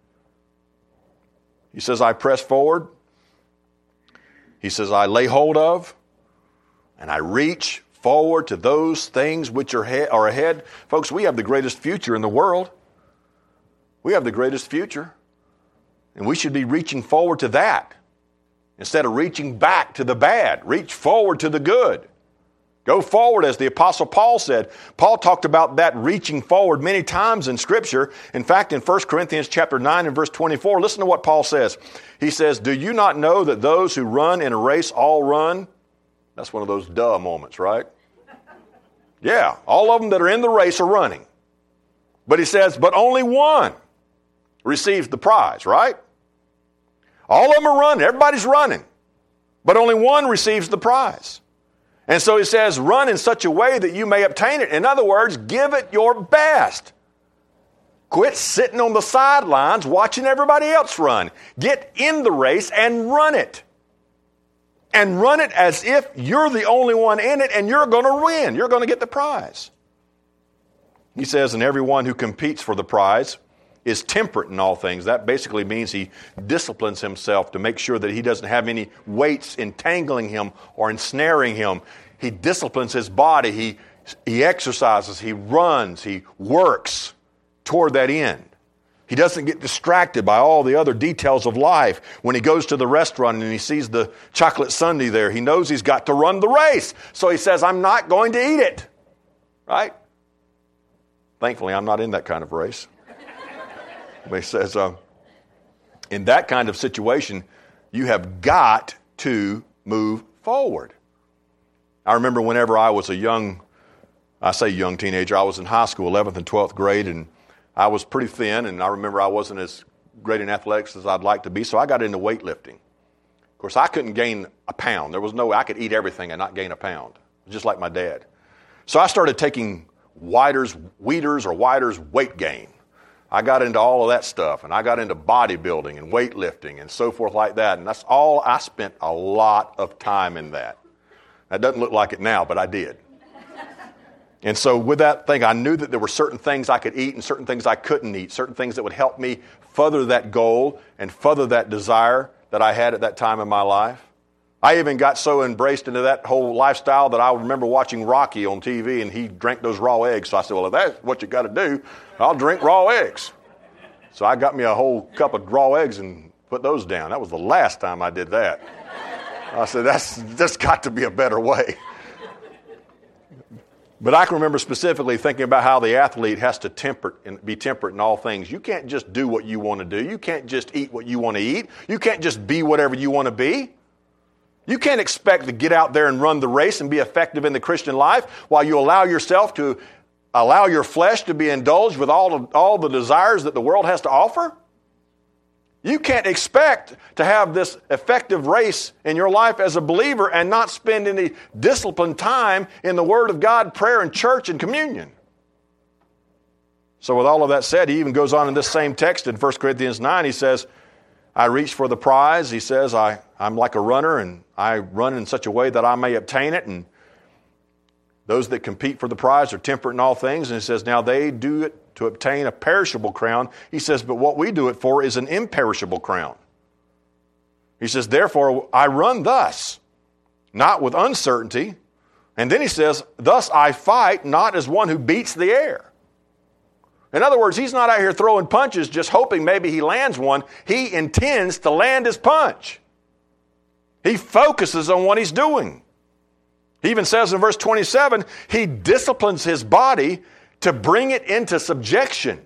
He says, I press forward. He says, I lay hold of, and I reach forward to those things which are, he- are ahead. Folks, we have the greatest future in the world. We have the greatest future. And we should be reaching forward to that instead of reaching back to the bad. Reach forward to the good. Go forward, as the Apostle Paul said. Paul talked about that reaching forward many times in Scripture. In fact, in First Corinthians chapter nine and verse twenty-four, listen to what Paul says. He says, do you not know that those who run in a race all run? That's one of those duh moments, right? Yeah, all of them that are in the race are running. But he says, but only one receives the prize, right? All of them are running. Everybody's running. But only one receives the prize. And so he says, run in such a way that you may obtain it. In other words, give it your best. Quit sitting on the sidelines watching everybody else run. Get in the race and run it. And run it as if you're the only one in it and you're going to win. You're going to get the prize. He says, and everyone who competes for the prize is temperate in all things. That basically means he disciplines himself to make sure that he doesn't have any weights entangling him or ensnaring him. He disciplines his body. He, he exercises. He runs. He works toward that end. He doesn't get distracted by all the other details of life. When he goes to the restaurant and he sees the chocolate sundae there, he knows he's got to run the race. So he says, I'm not going to eat it. Right? Thankfully, I'm not in that kind of race. But he says, uh, in that kind of situation, you have got to move forward. I remember whenever I was a young, I say young teenager, I was in high school, eleventh and twelfth grade, and I was pretty thin, and I remember I wasn't as great in athletics as I'd like to be, so I got into weightlifting. Of course, I couldn't gain a pound. There was no way I could eat everything and not gain a pound, just like my dad. So I started taking Weider's, Weider's or Weider's weight gain. I got into all of that stuff, and I got into bodybuilding and weightlifting and so forth like that, and that's all. I spent a lot of time in that. That doesn't look like it now, but I did. And so with that thing, I knew that there were certain things I could eat and certain things I couldn't eat, certain things that would help me further that goal and further that desire that I had at that time in my life. I even got so embraced into that whole lifestyle that I remember watching Rocky on T V, and he drank those raw eggs. So I said, well, if that's what you got to do, I'll drink raw eggs. So I got me a whole cup of raw eggs and put those down. That was the last time I did that. I said, that's, that's got to be a better way. But I can remember specifically thinking about how the athlete has to temper and be temperate in all things. You can't just do what you want to do. You can't just eat what you want to eat. You can't just be whatever you want to be. You can't expect to get out there and run the race and be effective in the Christian life while you allow yourself to allow your flesh to be indulged with all of, all the desires that the world has to offer. You can't expect to have this effective race in your life as a believer and not spend any disciplined time in the Word of God, prayer, and church and communion. So with all of that said, he even goes on in this same text in First Corinthians nine. He says, I reach for the prize. He says, I, I'm like a runner, and I run in such a way that I may obtain it. And those that compete for the prize are temperate in all things. And he says, now they do it to obtain a perishable crown. He says, but what we do it for is an imperishable crown. He says, therefore, I run thus, not with uncertainty. And then he says, thus I fight not as one who beats the air. In other words, he's not out here throwing punches just hoping maybe he lands one. He intends to land his punch. He focuses on what he's doing. He even says in verse twenty-seven, he disciplines his body to bring it into subjection.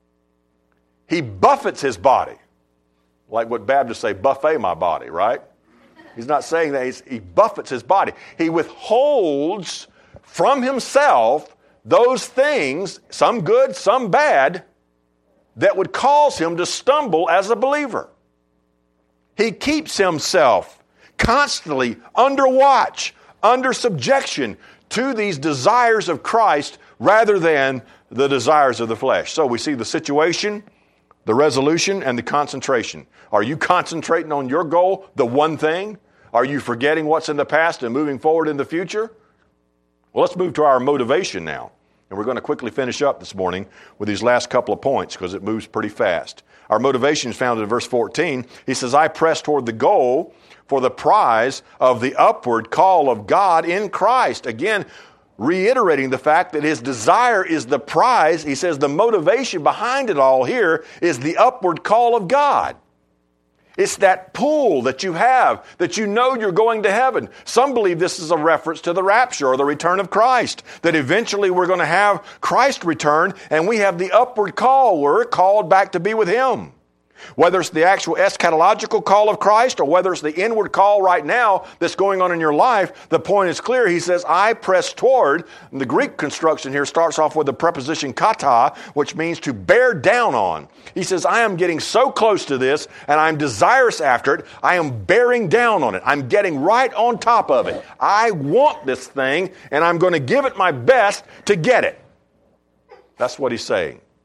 He buffets his body. Like what Baptists say, buffet my body, right? He's not saying that. He's, he buffets his body. He withholds from himself those things, some good, some bad, that would cause him to stumble as a believer. He keeps himself constantly under watch, under subjection to these desires of Christ rather than the desires of the flesh. So we see the situation, the resolution, and the concentration. Are you concentrating on your goal, the one thing? Are you forgetting what's in the past and moving forward in the future? Well, let's move to our motivation now. And we're going to quickly finish up this morning with these last couple of points because it moves pretty fast. Our motivation is found in verse fourteen. He says, I press toward the goal for the prize of the upward call of God in Christ. Again, reiterating the fact that his desire is the prize. He says the motivation behind it all here is the upward call of God. It's that pull that you have, that you know you're going to heaven. Some believe this is a reference to the rapture or the return of Christ, that eventually we're going to have Christ return and we have the upward call. We're called back to be with him. Whether it's the actual eschatological call of Christ or whether it's the inward call right now that's going on in your life, the point is clear. He says, I press toward. And the Greek construction here starts off with the preposition kata, which means to bear down on. He says, I am getting so close to this and I'm desirous after it. I am bearing down on it. I'm getting right on top of it. I want this thing and I'm going to give it my best to get it. That's what he's saying.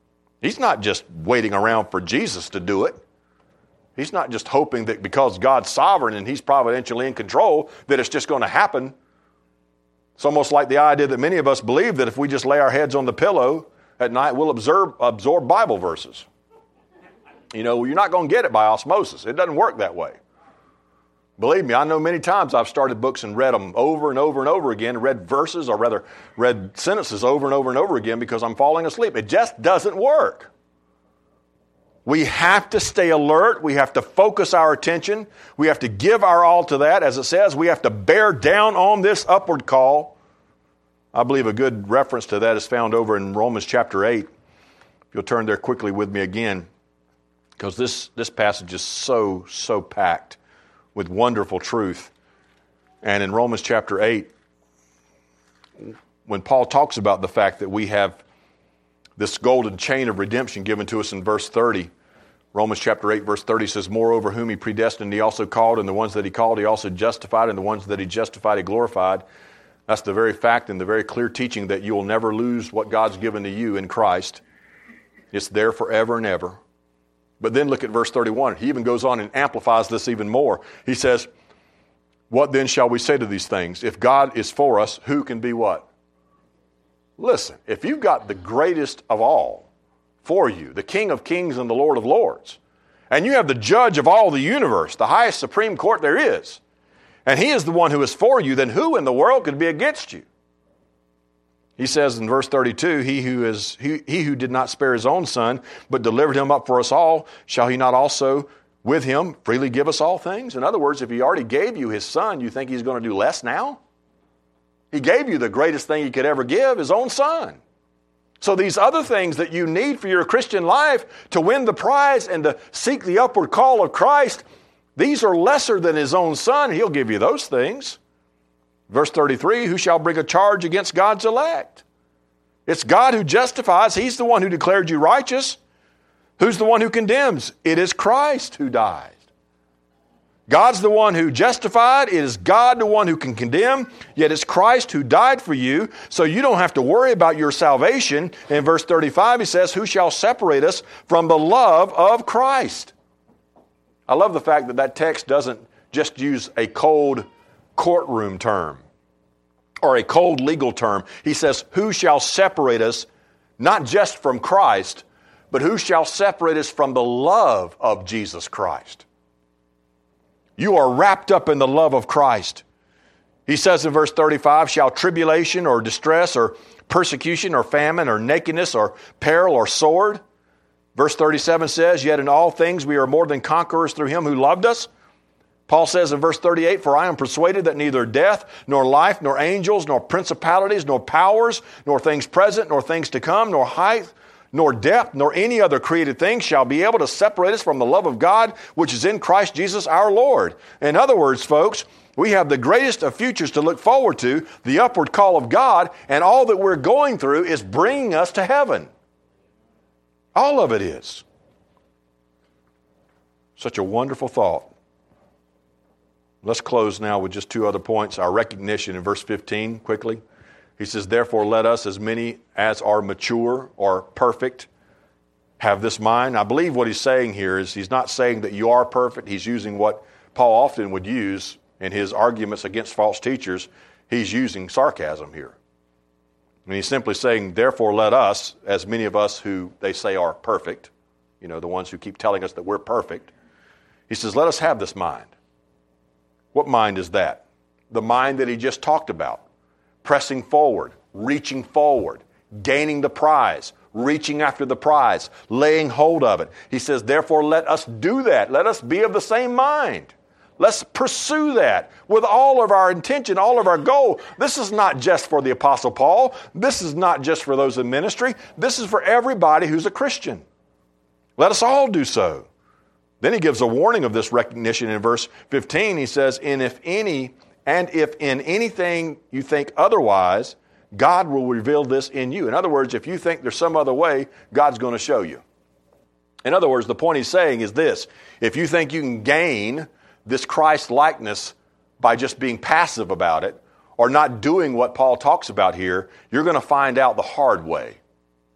He's not just waiting around for Jesus to do it. He's not just hoping that because God's sovereign and he's providentially in control, that it's just going to happen. It's almost like the idea that many of us believe that if we just lay our heads on the pillow at night, we'll absorb, absorb Bible verses. You know, you're not going to get it by osmosis. It doesn't work that way. Believe me, I know many times I've started books and read them over and over and over again, read verses, or rather read sentences over and over and over again because I'm falling asleep. It just doesn't work. We have to stay alert. We have to focus our attention. We have to give our all to that. As it says, we have to bear down on this upward call. I believe a good reference to that is found over in Romans chapter eight. If you'll turn there quickly with me again, because this, this passage is so, so packed with wonderful truth. And in Romans chapter eight, when Paul talks about the fact that we have this golden chain of redemption given to us in verse thirty, Romans chapter eight, verse thirty says, moreover, whom he predestined, he also called, and the ones that he called, he also justified, and the ones that he justified, he glorified. That's the very fact and the very clear teaching that you will never lose what God's given to you in Christ. It's there forever and ever. But then look at verse thirty-one. He even goes on and amplifies this even more. He says, what then shall we say to these things? If God is for us, who can be what? Listen, if you've got the greatest of all for you, the King of kings and the Lord of lords, and you have the judge of all the universe, the highest supreme court there is, and he is the one who is for you, then who in the world could be against you? He says in verse thirty-two, he who is he, he who did not spare his own son, but delivered him up for us all, shall he not also with him freely give us all things? In other words, if he already gave you his son, you think he's going to do less now? He gave you the greatest thing he could ever give, his own son. So these other things that you need for your Christian life to win the prize and to seek the upward call of Christ, these are lesser than his own son. He'll give you those things. Verse thirty-three, who shall bring a charge against God's elect? It's God who justifies. He's the one who declared you righteous. Who's the one who condemns? It is Christ who died. God's the one who justified. It is God the one who can condemn. Yet it's Christ who died for you, so you don't have to worry about your salvation. In verse thirty-five, he says, who shall separate us from the love of Christ? I love the fact that that text doesn't just use a cold courtroom term or a cold legal term. He says, who shall separate us, not just from Christ, but who shall separate us from the love of Jesus Christ? You are wrapped up in the love of Christ. He says in verse thirty-five, shall tribulation or distress or persecution or famine or nakedness or peril or sword? Verse thirty-seven says, yet in all things we are more than conquerors through him who loved us. Paul says in verse thirty-eight, for I am persuaded that neither death, nor life, nor angels, nor principalities, nor powers, nor things present, nor things to come, nor height, nor depth, nor any other created thing shall be able to separate us from the love of God, which is in Christ Jesus our Lord. In other words, folks, we have the greatest of futures to look forward to, the upward call of God, and all that we're going through is bringing us to heaven. All of it is. Such a wonderful thought. Let's close now with just two other points. Our recognition in verse fifteen, quickly. He says, therefore let us, as many as are mature or perfect, have this mind. I believe what he's saying here is he's not saying that you are perfect. He's using what Paul often would use in his arguments against false teachers. He's using sarcasm here. And he's simply saying, therefore let us, as many of us who they say are perfect, you know, the ones who keep telling us that we're perfect, he says, let us have this mind. What mind is that? The mind that he just talked about. Pressing forward, reaching forward, gaining the prize, reaching after the prize, laying hold of it. He says, therefore, let us do that. Let us be of the same mind. Let's pursue that with all of our intention, all of our goal. This is not just for the Apostle Paul. This is not just for those in ministry. This is for everybody who's a Christian. Let us all do so. Then he gives a warning of this recognition in verse fifteen. He says, and if any... And if in anything you think otherwise, God will reveal this in you. In other words, if you think there's some other way, God's going to show you. In other words, the point he's saying is this. If you think you can gain this Christ likeness by just being passive about it or not doing what Paul talks about here, you're going to find out the hard way.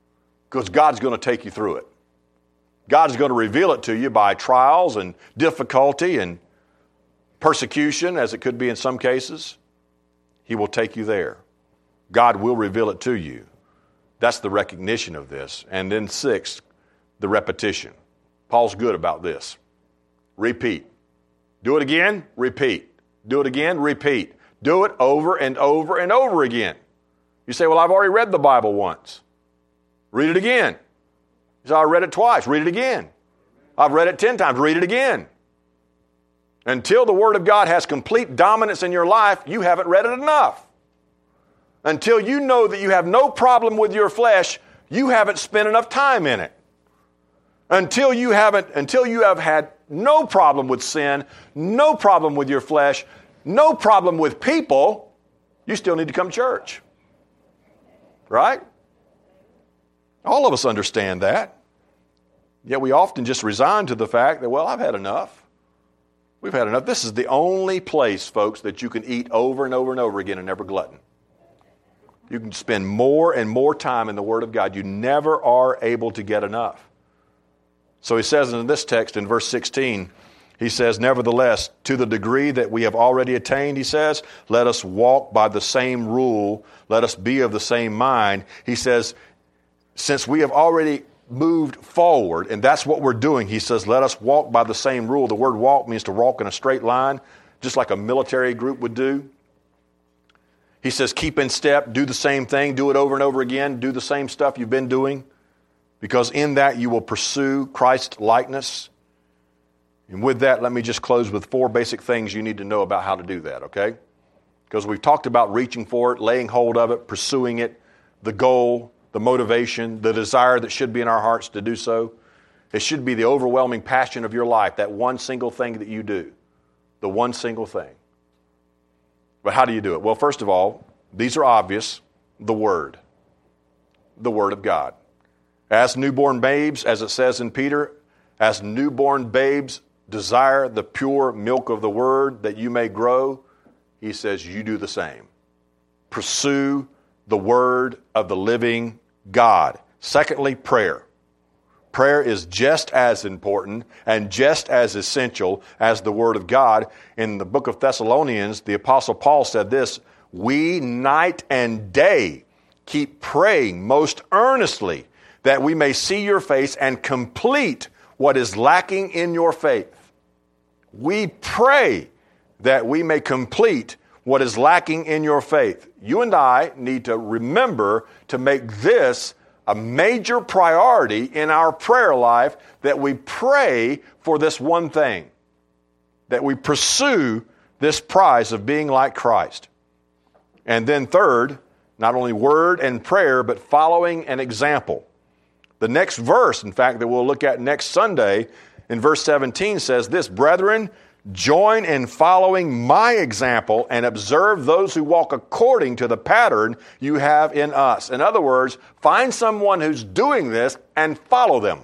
because God's going to take you through it. God's going to reveal it to you by trials and difficulty and persecution, as it could be in some cases. He will take you there. God will reveal it to you. That's the recognition of this. And then sixth, the repetition. Paul's good about this. Repeat. Do it again, repeat. Do it again, repeat. Do it over and over and over again. You say, well, I've already read the Bible once. Read it again. You say, I read it twice. Read it again. I've read it ten times. Read it again. Until the Word of God has complete dominance in your life, you haven't read it enough. Until you know that you have no problem with your flesh, you haven't spent enough time in it. Until you haven't, until you have had no problem with sin, no problem with your flesh, no problem with people, you still need to come to church. Right? All of us understand that. Yet we often just resign to the fact that, well, I've had enough. We've had enough. This is the only place, folks, that you can eat over and over and over again and never glutton. You can spend more and more time in the Word of God. You never are able to get enough. So he says in this text, in verse sixteen, he says, nevertheless, to the degree that we have already attained, he says, let us walk by the same rule. Let us be of the same mind. He says, since we have already moved forward, and that's what we're doing, he says, let us walk by the same rule. The word walk means to walk in a straight line, just like a military group would do. He says, keep in step, do the same thing, do it over and over again, do the same stuff you've been doing, because in that you will pursue Christ likeness. And with that, let me just close with four basic things you need to know about how to do that, okay? Because we've talked about reaching for it, laying hold of it, pursuing it, the goal, the motivation, the desire that should be in our hearts to do so. It should be the overwhelming passion of your life, that one single thing that you do, the one single thing. But how do you do it? Well, first of all, these are obvious, the Word, the Word of God. As newborn babes, as it says in Peter, as newborn babes desire the pure milk of the Word that you may grow, he says you do the same. Pursue the Word of the living God. Secondly, prayer. Prayer is just as important and just as essential as the Word of God. In the book of Thessalonians, the Apostle Paul said this, we night and day keep praying most earnestly that we may see your face and complete what is lacking in your faith. We pray that we may complete what is lacking in your faith. You and I need to remember to make this a major priority in our prayer life, that we pray for this one thing, that we pursue this prize of being like Christ. And then third, not only word and prayer, but following an example. The next verse, in fact, that we'll look at next Sunday, in verse seventeen says this, brethren, join in following my example and observe those who walk according to the pattern you have in us. In other words, find someone who's doing this and follow them.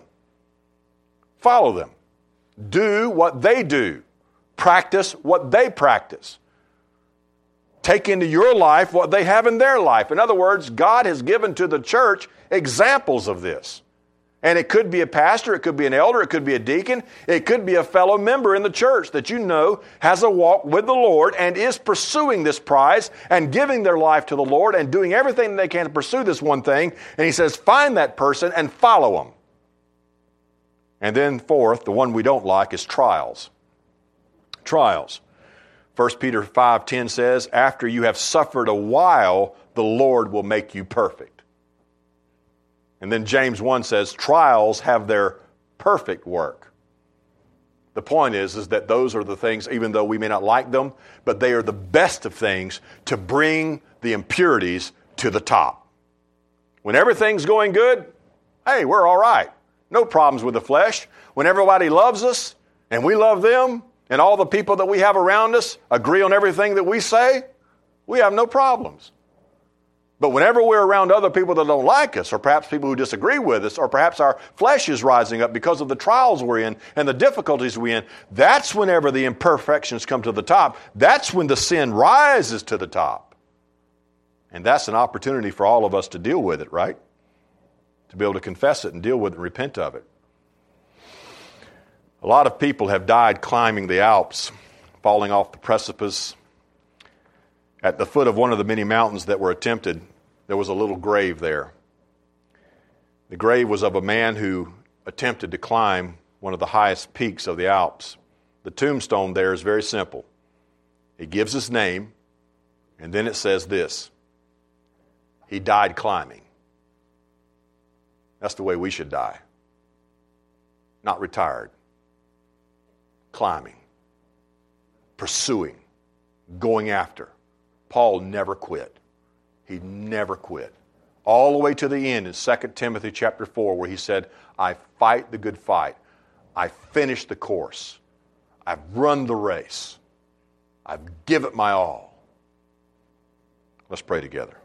Follow them. Do what they do. Practice what they practice. Take into your life what they have in their life. In other words, God has given to the church examples of this. And it could be a pastor, it could be an elder, it could be a deacon, it could be a fellow member in the church that you know has a walk with the Lord and is pursuing this prize and giving their life to the Lord and doing everything they can to pursue this one thing. And he says, find that person and follow them. And then fourth, the one we don't like is trials. Trials. First Peter five ten says, after you have suffered a while, the Lord will make you perfect. And then James one says, trials have their perfect work. The point is, is that those are the things, even though we may not like them, but they are the best of things to bring the impurities to the top. When everything's going good, hey, we're all right. No problems with the flesh. When everybody loves us and we love them and all the people that we have around us agree on everything that we say, we have no problems. But whenever we're around other people that don't like us, or perhaps people who disagree with us, or perhaps our flesh is rising up because of the trials we're in and the difficulties we're in, that's whenever the imperfections come to the top. That's when the sin rises to the top. And that's an opportunity for all of us to deal with it, right? to be able to confess it and deal with it and repent of it. A lot of people have died climbing the Alps, falling off the precipice. At the foot of one of the many mountains that were attempted, there was a little grave there. The grave was of a man who attempted to climb one of the highest peaks of the Alps. The tombstone there is very simple. It gives his name, and then it says this: he died climbing. That's the way we should die. Not retired. Climbing. Pursuing. Going after. Paul never quit. He never quit. All the way to the end in Second Timothy chapter four, where he said, I fight the good fight. I finished the course. I've run the race. I've given it my all. Let's pray together.